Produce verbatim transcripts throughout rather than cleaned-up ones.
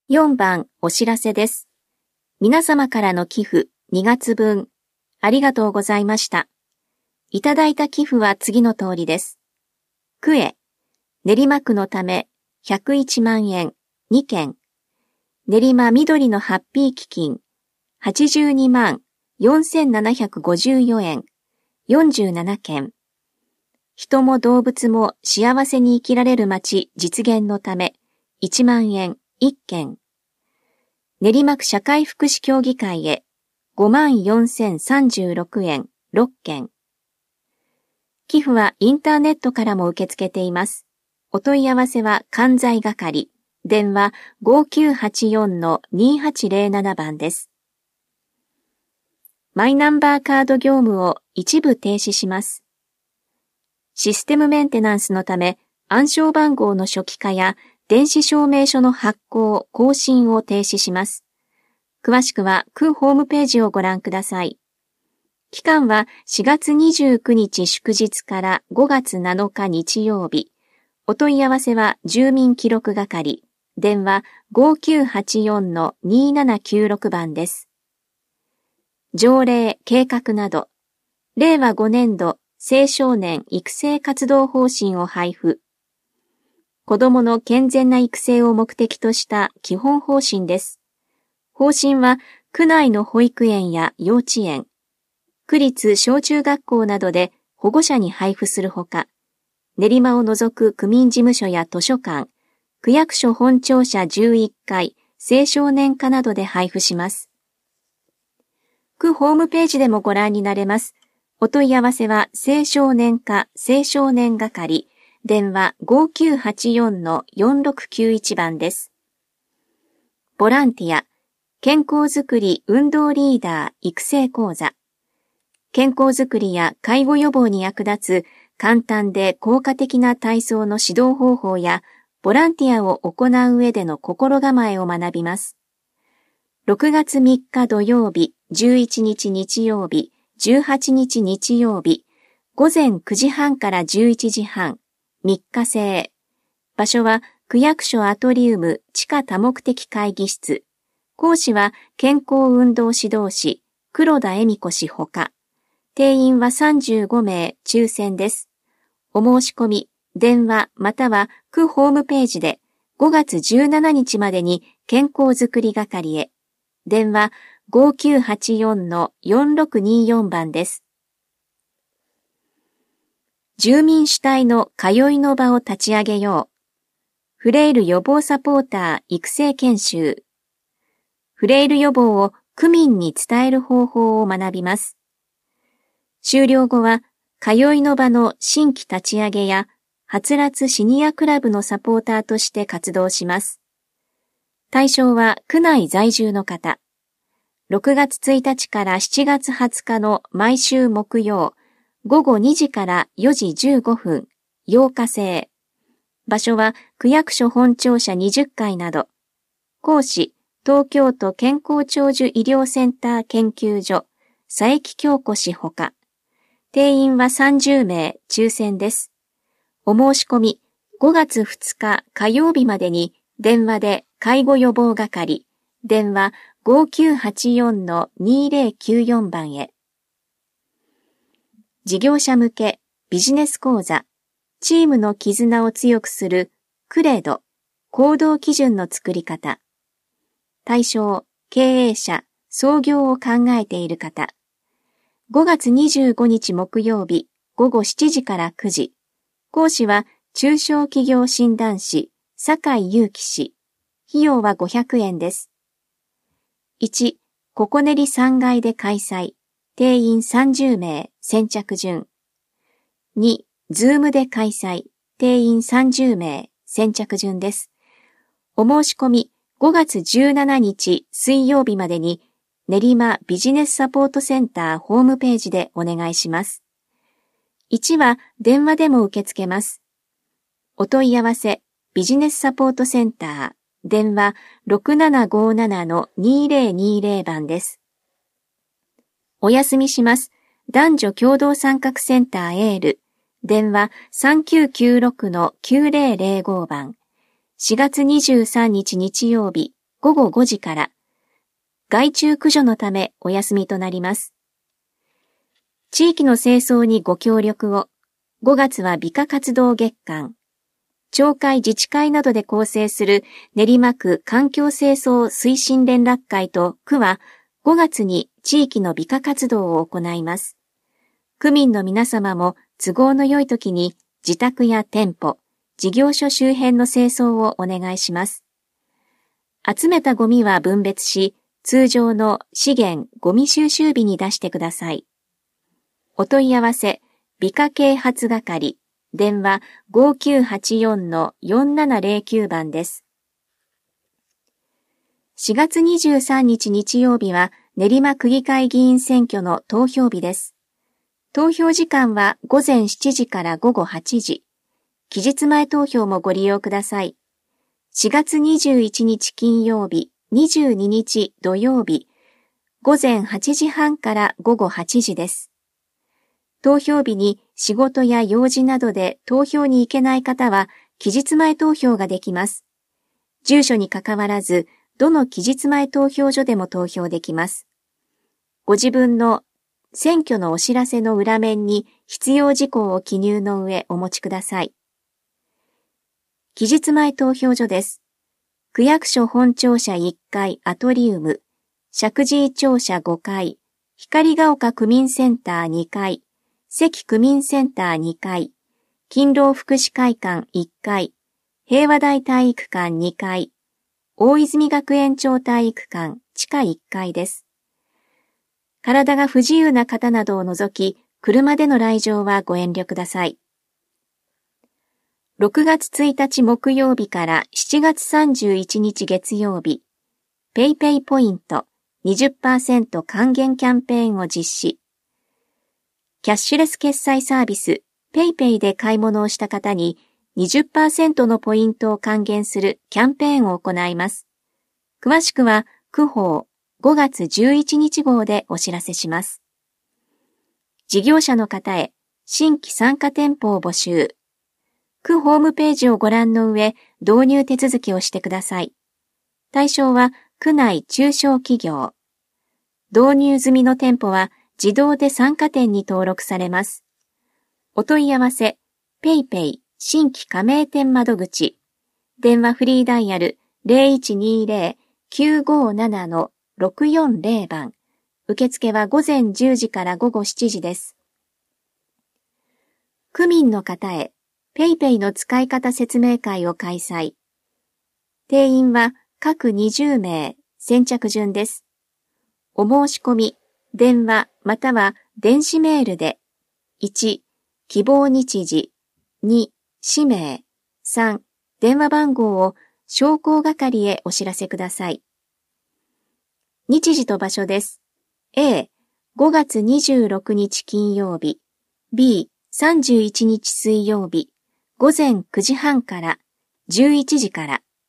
よんばんお知らせです。皆様からの寄付にがつぶんありがとうございました。いただいた寄付は次の通りです。区へ練馬区のためひゃくいちまんえんにけん、練馬緑のハッピー基金はちじゅうにまんよんせんななひゃくごじゅうよえんよんじゅうななけん、人も動物も幸せに生きられる街実現のためいちまんえんいっけん、練馬区社会福祉協議会へごまんよんせんさんじゅうろくえんろっけん。寄付はインターネットからも受け付けています。お問い合わせは関西係、電話 ごきゅうはちよんのにはちぜろなな 番です。マイナンバーカード業務を一部停止します。システムメンテナンスのため暗証番号の初期化や電子証明書の発行・更新を停止します。詳しくは区ホームページをご覧ください。期間はしがつにじゅうくにち祝日からごがつなのか日曜日。お問い合わせは住民記録係、電話 ごきゅうはちよんのにななきゅうろく 番です。条例・計画など、れいわごねんど青少年育成活動方針を配布。子どもの健全な育成を目的とした基本方針です。方針は区内の保育園や幼稚園、区立小中学校などで保護者に配布するほか、練馬を除く区民事務所や図書館、区役所本庁舎じゅういっかい、青少年課などで配布します。区ホームページでもご覧になれます。お問い合わせは青少年課青少年係、電話 ごきゅうはちよんのよんろくきゅういち 番です。ボランティア、健康づくり運動リーダー育成講座。健康づくりや介護予防に役立つ簡単で効果的な体操の指導方法やボランティアを行う上での心構えを学びます。ろくがつみっか土曜日、じゅういちにち日曜日、じゅうはちにち日曜日、ごぜんくじはんからじゅういちじはん、みっかせい。場所は区役所アトリウム地下多目的会議室。講師は健康運動指導士、黒田恵美子氏ほか。定員はさんじゅうごめい、抽選です。お申し込み、電話または区ホームページでごがつじゅうしちにちまでに健康づくり係へ。電話 ごきゅうはちよんのよんろくによん 番です。住民主体の通いの場を立ち上げよう。フレイル予防サポーター育成研修。フレイル予防を区民に伝える方法を学びます。終了後は、通いの場の新規立ち上げや、はつらつシニアクラブのサポーターとして活動します。対象は区内在住の方。ろくがつついたちからしちがつはつかの毎週木曜、ごごにじからよじじゅうごふん、ようかせい。場所は区役所本庁舎にじゅっかいなど。講師、東京都健康長寿医療センター研究所、佐伯京子氏ほか。定員はさんじゅうめい、抽選です。お申し込み、ごがつふつか火曜日までに電話で介護予防係、電話 ごきゅうはちよんのにぜろきゅうよん 番へ。事業者向けビジネス講座、チームの絆を強くするクレド、行動基準の作り方。対象、経営者、創業を考えている方。ごがつにじゅうごにち木曜日、ごごしちじからくじ。講師は中小企業診断士、酒井祐樹氏。費用はごひゃくえんです。いち、ココネリさんがいで開催。定員さんじゅうめい、先着順。に、ズームで開催。定員さんじゅうめい、先着順です。お申し込み、ごがつじゅうしちにち水曜日までに、練馬ビジネスサポートセンターホームページでお願いします。いちは電話でも受け付けます。お問い合わせ、ビジネスサポートセンター、電話 ろくななごななのにぜろにぜろ 番です。お休みします。男女共同参画センターエール、電話 さんきゅうきゅうろくのきゅうぜろぜろご 番。しがつにじゅうさんにち日曜日、 ごごごじから、害虫駆除のためお休みとなります。地域の清掃にご協力を。ごがつは美化活動月間。町会自治会などで構成する練馬区環境清掃推進連絡会と区はごがつに地域の美化活動を行います。区民の皆様も都合の良い時に自宅や店舗、事業所周辺の清掃をお願いします。集めたゴミは分別し、通常の資源ゴミ収集日に出してください。お問い合わせ、美化啓発係。電話 ごきゅうはちよんのよんななゼロきゅう 番です。しがつにじゅうさんにち日曜日は練馬区議会議員選挙の投票日です。投票時間はごぜんしちじからごごはちじ。期日前投票もご利用ください。しがつにじゅういちにち金曜日、にじゅうににち土曜日、ごぜんはちじはんからごごはちじです。投票日に仕事や用事などで投票に行けない方は期日前投票ができます。住所にかかわらず、どの期日前投票所でも投票できます。ご自分の選挙のお知らせの裏面に必要事項を記入の上お持ちください。期日前投票所です。区役所本庁舎いっかいアトリウム、石神井庁舎ごかい、光が丘区民センターにかい、関区民センターにかい、勤労福祉会館いっかい、平和台体育館にかい、大泉学園町体育館地下いっかいです。体が不自由な方などを除き、車での来場はご遠慮ください。ろくがつついたち木曜日からしちがつさんじゅういちにち月曜日、ペイペイポイント にじゅっパーセント 還元キャンペーンを実施。キャッシュレス決済サービス ペイペイで買い物をした方に にじゅっパーセント のポイントを還元するキャンペーンを行います。詳しくは区報ごがつじゅういちにち号でお知らせします。事業者の方へ新規参加店舗を募集。区ホームページをご覧の上、導入手続きをしてください。対象は区内中小企業。導入済みの店舗は自動で参加店に登録されます。お問い合わせ、ペイペイ新規加盟店窓口。電話フリーダイヤル ゼロいちにゼロ きゅうごなな ろくよんゼロ 番。受付はごぜんじゅうじからごごしちじです。区民の方へ、ペイペイの使い方説明会を開催。定員は各にじゅうめい、先着順です。お申し込み、電話または電子メールで、いち、希望日時、に、氏名、さん、電話番号を商工係へお知らせください。日時と場所です。A、ごがつにじゅうろくにち金曜日、B、さんじゅういちにち水曜日、ごぜんくじはんからじゅういちじから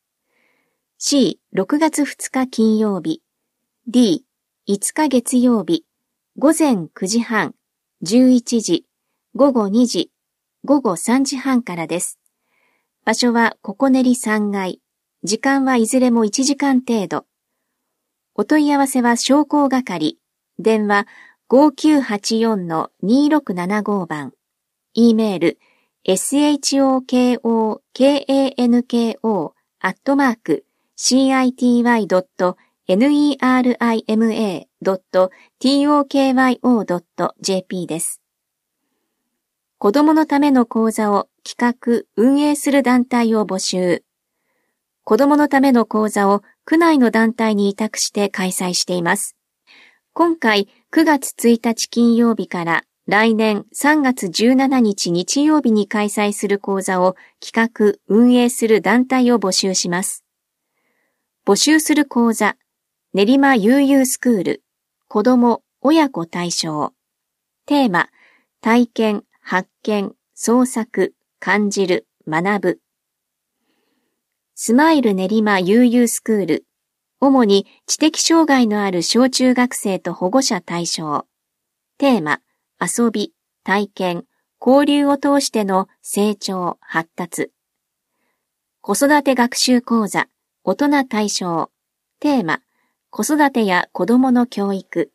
。C、ろくがつふつか金曜日、D、いつか月曜日、ごぜんくじはん、じゅういちじ、ごごにじ、ごごさんじはんからです。場所はここねりさんがい、時間はいずれもいちじかん程度。お問い合わせは商工係、電話 ごきゅうはちよんのにろくななご 番、E メール、shokokanko アットマーク シーアイティーワイドットネリマドットトクヨドットジェーピー です。子供のための講座を企画・運営する団体を募集。子供のための講座を区内の団体に委託して開催しています。今回くがつついたち金曜日から来年さんがつじゅうしちにち日曜日に開催する講座を企画・運営する団体を募集します。募集する講座、練馬悠々スクール、子ども・親子対象。テーマ、体験、発見、創作、感じる、学ぶ。スマイル練馬悠々スクール、主に知的障害のある小中学生と保護者対象。テーマ、遊び、体験、交流を通しての成長、発達。子育て学習講座、大人対象。 テーマ、子育てや子供の教育。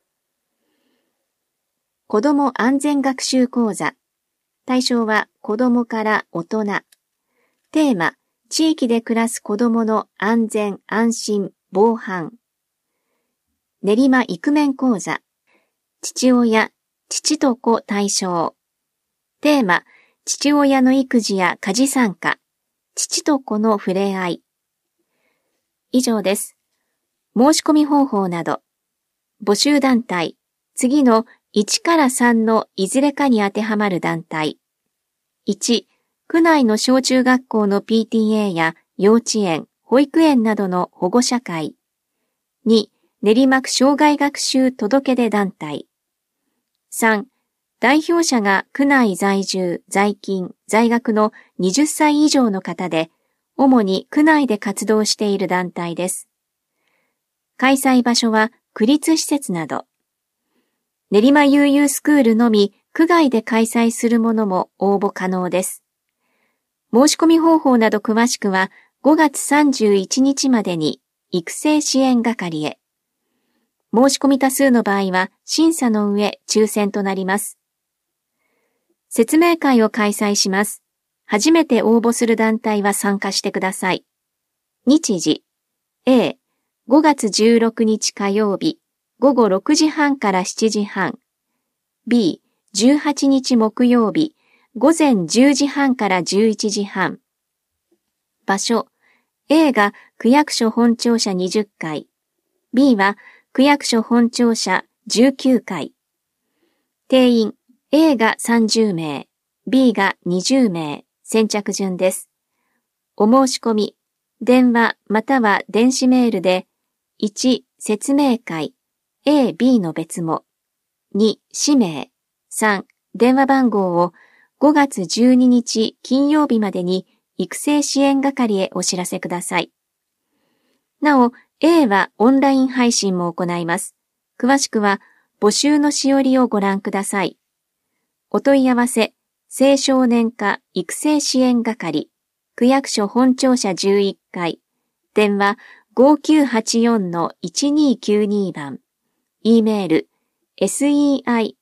子供安全学習講座。対象は子供から大人。テーマ、地域で暮らす子供の安全・安心・防犯。練馬イクメン講座。父親、父と子対象。テーマ、父親の育児や家事参加。父と子の触れ合い。以上です。申し込み方法など。募集団体。次のいちからさんのいずれかに当てはまる団体。いち、区内の小中学校の ピーティーエー や幼稚園、保育園などの保護者会。に、練馬区障害学習届出団体。さん、代表者が区内在住、在勤、在学のはたち以上の方で、主に区内で活動している団体です。開催場所は区立施設など。練馬悠々スクールのみ区外で開催するものも応募可能です。申し込み方法など詳しくはごがつさんじゅういちにちまでに育成支援係へ。申し込み多数の場合は審査の上抽選となります。説明会を開催します。初めて応募する団体は参加してください。日時 A、ごがつじゅうろくにち火曜日、ごごろくじはんからしちじはん。B、じゅうはちにち木曜日、ごぜんじゅうじはんからじゅういちじはん。場所 A が区役所本庁舎にじゅっかい、B は区役所本庁舎じゅうきゅうかい。定員 A がさんじゅうめい、B がにじゅうめい、先着順です。お申し込み、電話または電子メールで、いち、説明会、A、B の別も、に、氏名、さん、電話番号をごがつじゅうににち金曜日までに育成支援係へお知らせください。なお、A はオンライン配信も行います。詳しくは募集のしおりをご覧ください。お問い合わせ、青少年課育成支援係、区役所本庁舎じゅういっかい、電話 ごきゅうはちよんのいちにきゅうに 番、E メール、seishonen、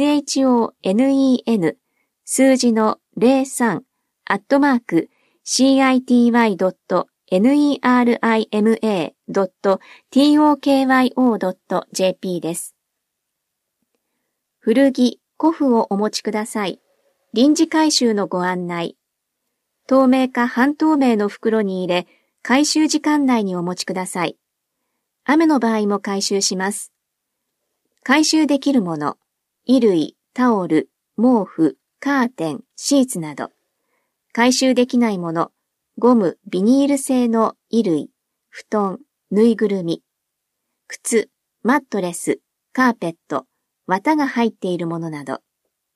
数字のゼロさん、アットマーク、シーアイティーワイドットネリマドットトクヨドットジェーピー です。古着、古布をお持ちください。臨時回収のご案内。透明か半透明の袋に入れ、回収時間内にお持ちください。雨の場合も回収します。回収できるもの、衣類、タオル、毛布、カーテン、シーツなど。回収できないもの、ゴム、ビニール製の衣類、布団、ぬいぐるみ、靴、マットレス、カーペット、綿が入っているものなど。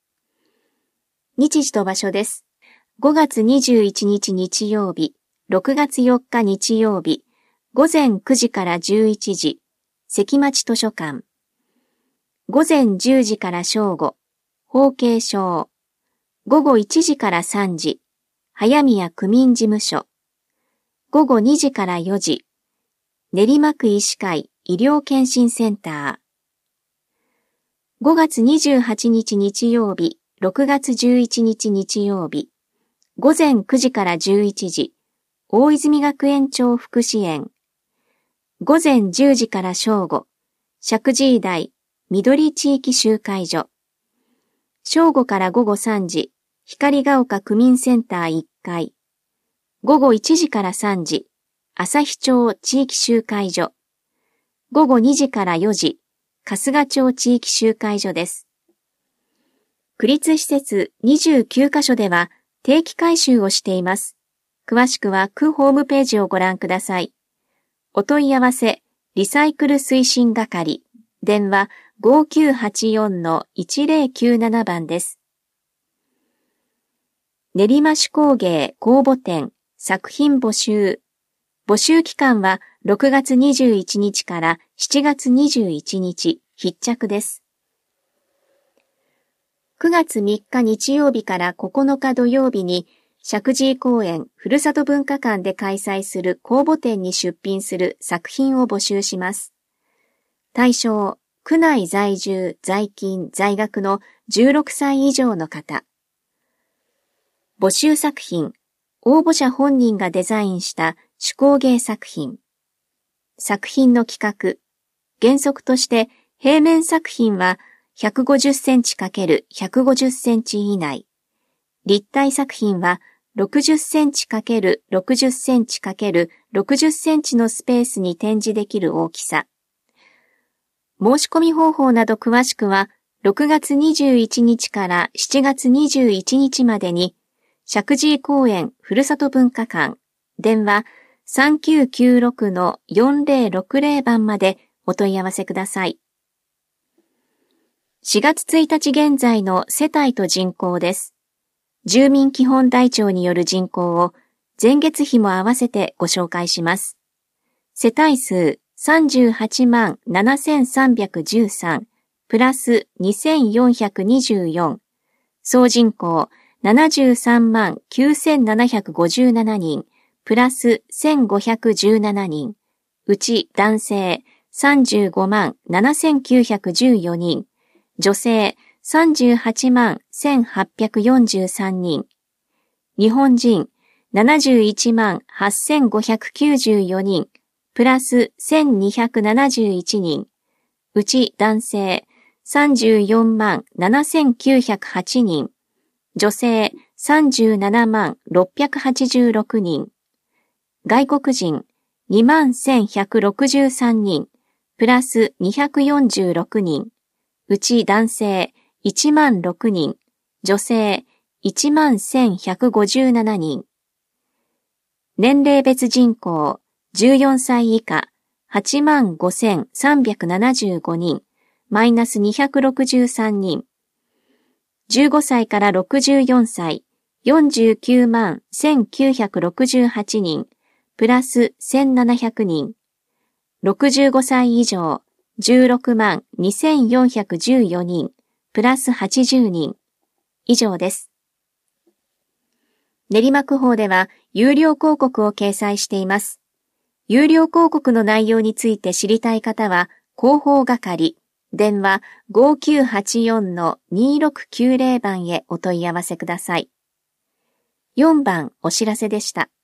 日時と場所です。ごがつにじゅういちにち日曜日、ろくがつよっか日曜日、ごぜんくじからじゅういちじ、関町図書館。ごぜんじゅうじから正午、法慶省。ごごいちじからさんじ、早宮区民事務所。ごごにじからよじ、練馬区医師会医療検診センター。ごがつにじゅうはちにち日曜日、ろくがつじゅういちにち日曜日、ごぜんくじからじゅういちじ、大泉学園町福祉園。ごぜんじゅうじから正午、石神井台緑地域集会所。正午からごごさんじ、光が丘区民センターいっかい。ごごいちじからさんじ、旭町地域集会所。ごごにじからよじ、春日町地域集会所です。区立施設にじゅうきゅうかしょでは定期回収をしています。詳しくは区ホームページをご覧ください。お問い合わせ、リサイクル推進係、電話 ごきゅうはちよんのいちぜろきゅうなな 番です。練馬手工芸公募展作品募集。募集期間はろくがつにじゅういちにちからしちがつにじゅういちにち、必着です。くがつみっか日曜日からここのか土曜日に石神井公園ふるさと文化館で開催する公募展に出品する作品を募集します。対象、区内在住、在勤、在学のじゅうろくさい以上の方。募集作品、応募者本人がデザインした手工芸作品。作品の規格。原則として平面作品はひゃくごじゅっセンチ×ひゃくごじゅっセンチ以内。立体作品はろくじゅっセンチ×ろくじゅっセンチ×ろくじゅっセンチのスペースに展示できる大きさ。申し込み方法など詳しくはろくがつにじゅういちにちからしちがつにじゅういちにちまでに石神井公園ふるさと文化館電話 さんきゅうきゅうろくのよんぜろろくぜろ 番までお問い合わせください。しがつついたち現在の世帯と人口です。住民基本台帳による人口を前月比も合わせてご紹介します。世帯数さんじゅうはちまんななせんさんびゃくじゅうさんプラスにせんよんひゃくにじゅうよん、総人口ななじゅうさんまんきゅうせんななひゃくごじゅうななにんプラスせんごひゃくじゅうななにん、うち男性さんじゅうごまんななせんきゅうひゃくじゅうよにん、女性さんじゅうはちまんせんはっぴゃくよんじゅうさんにん、日本人ななじゅういちまんはっせんごひゃくきゅうじゅうよにん、プラスせんにひゃくななじゅういちにん、うち男性さんじゅうよんまんななせんきゅうひゃくはちにん、女性さんじゅうななまんろっぴゃくはちじゅうろくにん、外国人にまんせんひゃくろくじゅうさんにん、プラスにひゃくよんじゅうろくにん、うち男性いちまんろくにん、女性いちまんせんひゃくごじゅうななにん。年齢別人口じゅうよんさい以下はちまんごせんさんびゃくななじゅうごにん、マイナスにひゃくろくじゅうさんにん。じゅうごさいからろくじゅうよんさいよんじゅうきゅうまんせんきゅうひゃくろくじゅうはちにん、プラスせんななひゃくにん。ろくじゅうごさい以上じゅうろくまんにせんよんひゃくじゅうよにん、プラスはちじゅうにん。以上です。練馬区法では有料広告を掲載しています。有料広告の内容について知りたい方は、広報係、電話 ごきゅうはちよんのにろくきゅうぜろ 番へお問い合わせください。よんばんお知らせでした。